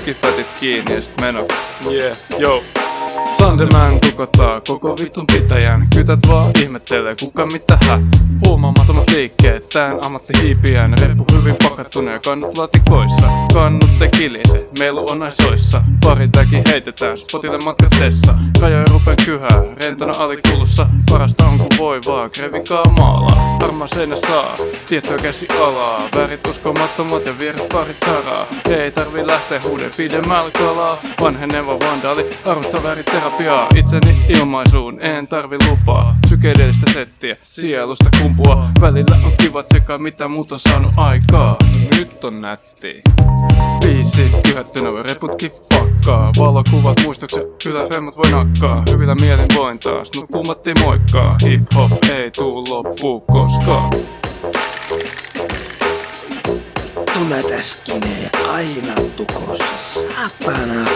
tykifätit kiinni ja sit meno. Yeah, yo. Sandeman tukottaa koko vitun pitäjän. Kytät vaan ihmettelee kuka mitä Huomaamattomat liikkeet, tän ammattihiipijän. Reppu hyvin pakattuna ja kannut laatikoissa. Kannut te kilise, meilu on naisoissa. Pari täki heitetään, spotille matkatessa. Rajoja rupeen kyhää, rentona alikulussa. Parasta on kun voi vaan, krevikaa maalaa. Harmaa seinä saa, tiettyä käsi alaa. Värit uskomattomat ja vieret parit saraa. Ei tarvii lähteä huuden pidemmällä kalaa. Vanheneva vandaali, arvosta väriterapiaa. Itseni ilmaisuun, en tarvi lupaa. Psykedeellistä settiä, sielusta kumpua. Välillä on kivat sekä mitä muut on saanut aikaa. Nyt on nätti. Biisit kyhättynä, reputkin pakkaa. Valokuvat, muistokset, kyllä femmat voi nakkaa. Hyvillä mielin voin taas, nukkumatti moikkaa. Hip-hop ei tuu loppuu koskaan. Näitä skinejä aina tukossa, saatana.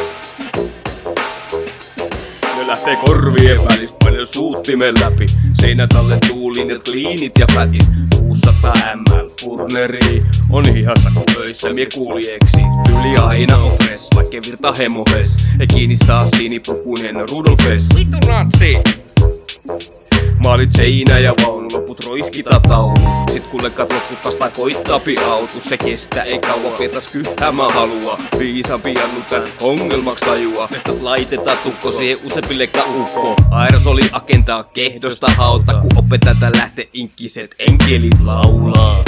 Ne lähtee korvien välistä, panen suuttimen läpi. Seinät alle tuulinat, kliinit ja pätit. 600 ml purneri on hihassa kun öissä mie kuulieksi. Tyyli aina on fresh, vaikkei virta hemohes. Ei kiinni saa sinipukunen Rudolfes. Vittu natsi! Maalit seinä ja vaunu, loput roiskita taulu. Sit kullekat loput vastaan koittaapi autu. Se kestää ei kauan, pietas kyhtää mä halua. Viisampi jannutän ongelmaks tajua. Mestat laitetaan tukko siihen useampillekka ukko. Aerosoli agendaa kehdosta hauta. Kun opetetaan lähtee inkkiset enkelit laulaa.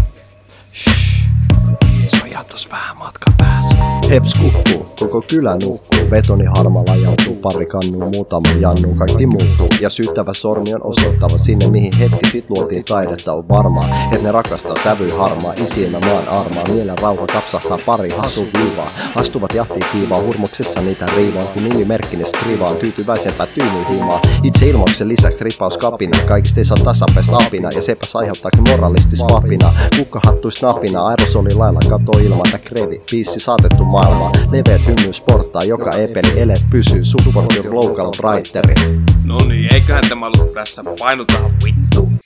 Se on ihan tos vähän matkan päässä. Heps kukkuu, koko kylä nukkuu. Betoni harmalla joutuu, pari kannuu, muutama jannu, kaikki muuttuu. Ja syyttävä sormi on osoittava sinne, mihin hetki sit luotiin taidetta. On varmaa, et ne rakastaa sävyä harmaa. Isiemä maan armaa, mielen rauha kapsahtaa pari hasun viivaa. Astuvat jahtiin kiivaa, hurmoksessa niitä riivaan. Kun nimimerkkinen skrivaan, tyytyväisempää tyynyhimaa. Itse ilmauksen lisäksi ripaus kapina, kaikista ei saa tasapäistä apina. Ja sepäs aiheuttaakin moralistis vapina. Kukkahattuis napina, aerosoli lailla kato ilman krevi. Biissi saatettu maailmaan, leveät hymyys sporttaa, joka epeli eleet pysyy. Support your local writeri. Noniin, eiköhän tämä ollut tässä, painutaan vittu.